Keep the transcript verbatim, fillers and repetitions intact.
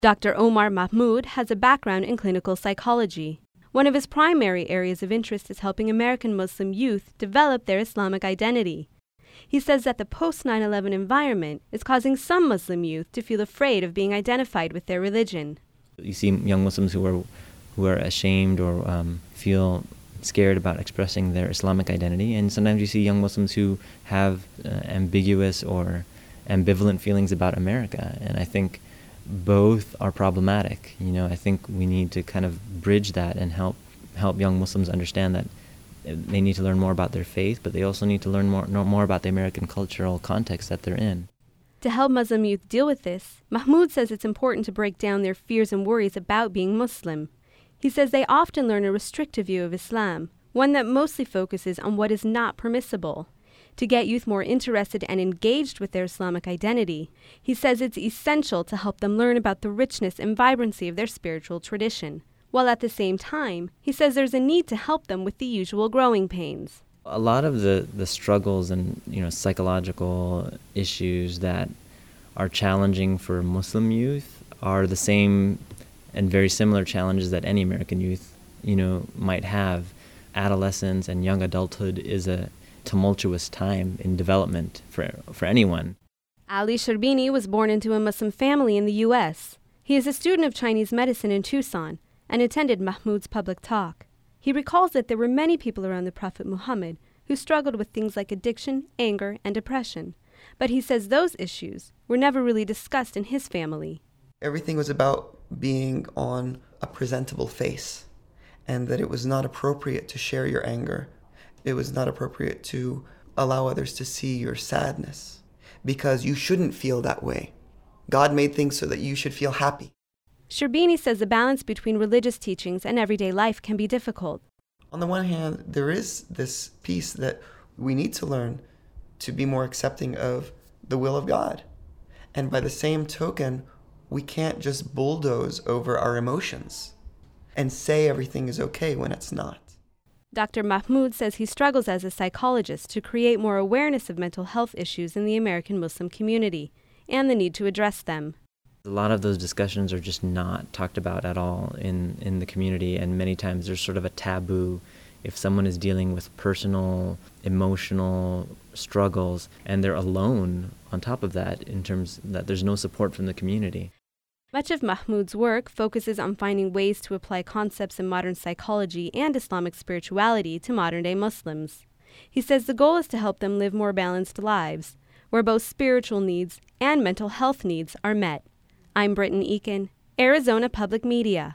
Doctor Omar Mahmoud has a background in clinical psychology. One of his primary areas of interest is helping American Muslim youth develop their Islamic identity. He says that the post nine eleven environment is causing some Muslim youth to feel afraid of being identified with their religion. You see young Muslims who are who are ashamed or um, feel scared about expressing their Islamic identity, and sometimes you see young Muslims who have uh, ambiguous or ambivalent feelings about America, and I think both are problematic. You know, I think we need to kind of bridge that and help help young Muslims understand that they need to learn more about their faith, but they also need to learn more know more about the American cultural context that they're in. To help Muslim youth deal with this, Mahmoud says it's important to break down their fears and worries about being Muslim. He says they often learn a restrictive view of Islam, one that mostly focuses on what is not permissible. To get youth more interested and engaged with their Islamic identity, he says it's essential to help them learn about the richness and vibrancy of their spiritual tradition, while at the same time, he says there's a need to help them with the usual growing pains. A lot of the, the struggles and you know psychological issues that are challenging for Muslim youth are the same and very similar challenges that any American youth you know might have. Adolescence and young adulthood is a tumultuous time in development for for anyone. Ali Sherbini was born into a Muslim family in the U S. He is a student of Chinese medicine in Tucson and attended Mahmoud's public talk. He recalls that there were many people around the Prophet Muhammad who struggled with things like addiction, anger, and depression. But he says those issues were never really discussed in his family. Everything was about being on a presentable face, and that it was not appropriate to share your anger. It was not appropriate to allow others to see your sadness, because you shouldn't feel that way. God made things so that you should feel happy. Sherbini says the balance between religious teachings and everyday life can be difficult. On the one hand, there is this piece that we need to learn to be more accepting of the will of God. And by the same token, we can't just bulldoze over our emotions and say everything is okay when it's not. Doctor Mahmoud says he struggles as a psychologist to create more awareness of mental health issues in the American Muslim community and the need to address them. A lot of those discussions are just not talked about at all in, in the community, and many times there's sort of a taboo if someone is dealing with personal, emotional struggles and they're alone on top of that in terms that there's no support from the community. Much of Mahmoud's work focuses on finding ways to apply concepts in modern psychology and Islamic spirituality to modern-day Muslims. He says the goal is to help them live more balanced lives, where both spiritual needs and mental health needs are met. I'm Britton Eakin, Arizona Public Media.